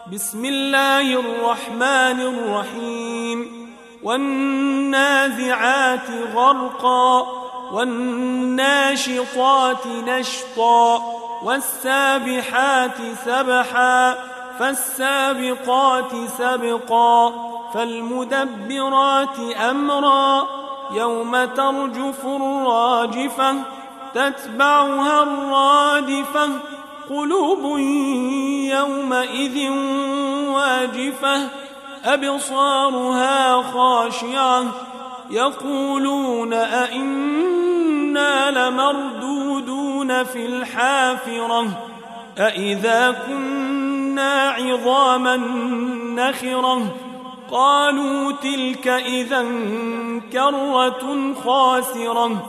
بسم الله الرحمن الرحيم والنازعات غرقا والناشطات نشطا والسابحات سبحا فالسابقات سبقا فالمدبرات أمرا يوم ترجف الراجفة تتبعها الرادفة قلوب يومئذ واجفة أبصارها خاشعة يقولون أئنا لمردودون في الحافرة أئذا كنا عظاما نخرة قالوا تلك إذا كرة خاسرة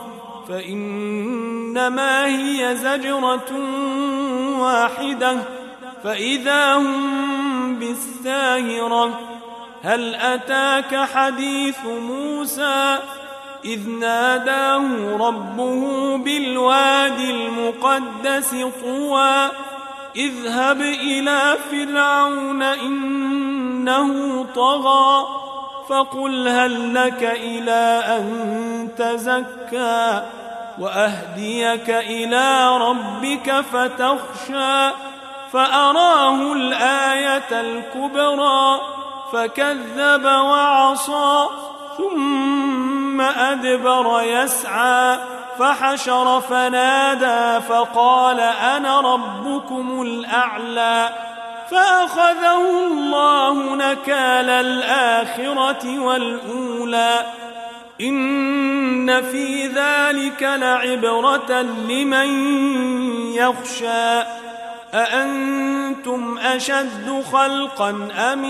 فإنما هي زجرة واحدة فإذا هم بالساهرة هل أتاك حديث موسى إذ ناداه ربه بالوادي المقدس طوى اذهب إلى فرعون إنه طغى فقل هل لك إلى أن تزكى وأهديك إلى ربك فتخشى فأراه الآية الكبرى فكذب وعصى ثم أدبر يسعى فحشر فنادى فقال أنا ربكم الأعلى فأخذه الله نكال الآخرة والأولى إن في ذلك لعبرة لمن يخشى أأنتم أشد خلقا أم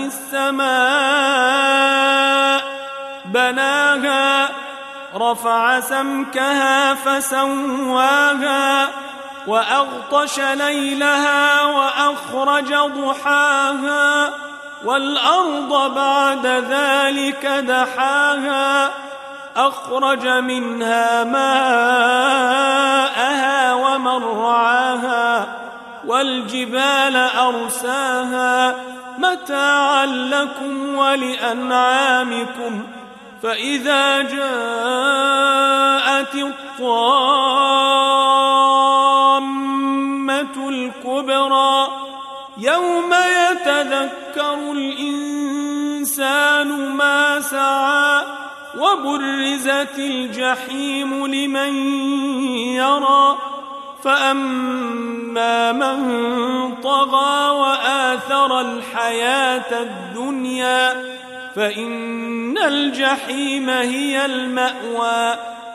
السماء بناها رفع سمكها فسواها وأغطش ليلها وأخرج ضحاها والأرض بعد ذلك دحاها أخرج منها ماءها ومرعاها والجبال أرساها متاعا لكم ولأنعامكم فإذا جاءت الطامة الكبرى يوم يتذكر الإنسان ما سعى وبرزت الجحيم لمن يرى فأما من طغى وآثر الحياة الدنيا فإن الجحيم هي المأوى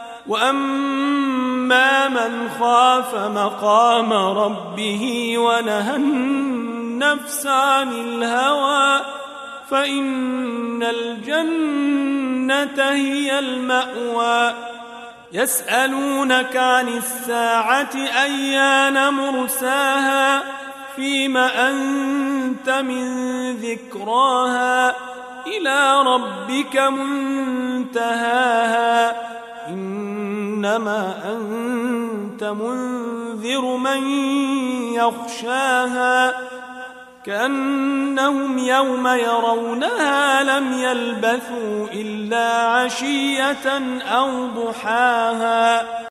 وأما من خاف مقام ربه ونهى النفس عن الهوى فإن الجنة هي المأوى يسألونك عن الساعة أيان مرساها فيم أنت من ذكراها إلى ربك منتهاها إنما أنت منذر من يخشاها كأنهم يوم يرونها لم يلبثوا إلا عشية أو ضحاها.